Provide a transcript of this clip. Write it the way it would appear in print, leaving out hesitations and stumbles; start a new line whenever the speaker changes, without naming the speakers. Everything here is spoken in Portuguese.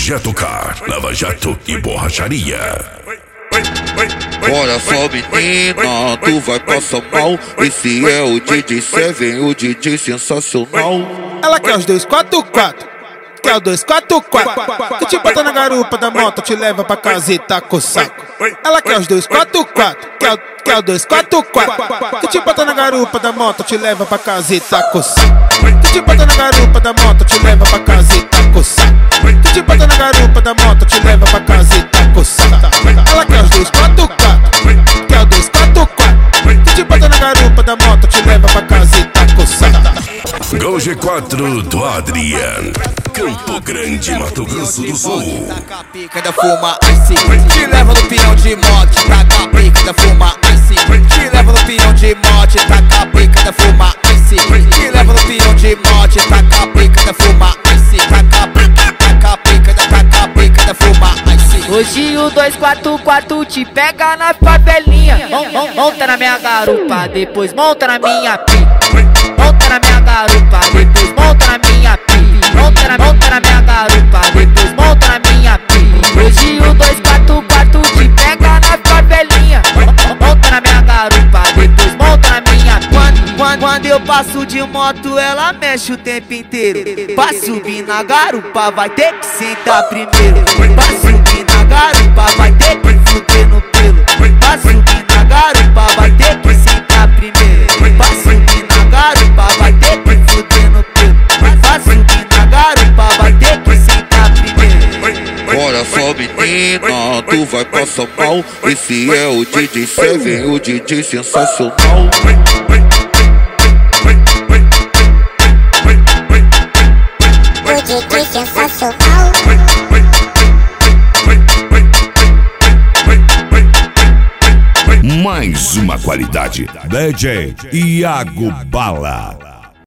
Projeto Car, Lava Jato e Borracharia.
Bora só menina, tu vai passar mal. Esse é o DJ Seven, o DJ sensacional.
Ela quer os 244, quer o 244, que te bota na garupa da moto, te leva pra casa e taca o saco. Ela quer os 244, quer o 244, que te bota na garupa da moto, te leva pra casa e taca o saco. Que te bota na garupa da moto, te leva pra casa e taca o saco. Que te bota na garupa da moto, te leva pra casa e taca o saco. Ela quer os 244, quer o 244, que te bota na garupa da moto, te leva pra casa e taca o saco.
Gol G4 do Adrian, Campo Grande, Mato Grosso do Sul.
Taca a pica da fuma ice, te leva no peão de moto. Taca a pica da fuma ice, te leva no peão de moto. Taca a pica da fuma ice, te leva no peão de moto. Taca a pica da fuma ice, taca a pica da fuma ice.
Hoje o 244 te pega na favelinha. Monta na minha garupa, depois monta na minha pica. Monta na minha garupa, depois monta na minha pica. Monta na minha garupa, depois monta na minha pica. Hoje o 244 te pega na favelinha. Monta na minha garupa, depois monta na minha pica.
Quando eu passo de moto, ela mexe o tempo inteiro. Pra subir na garupa, vai ter que sentar primeiro. Pra subir na garupa, vai ter que fuder no pelo. Pra subir na garupa, vai ter que sentar primeiro. Pra subir na garupa, vai ter que fuder no pelo. Pra subir na garupa, vai ter que sentar primeiro.
Bora só menina, tu vai passar mal. Esse é o DJ Seven, o DJ sensacional.
O DJ sensacional.
Mais uma qualidade. DJ Iago Bala.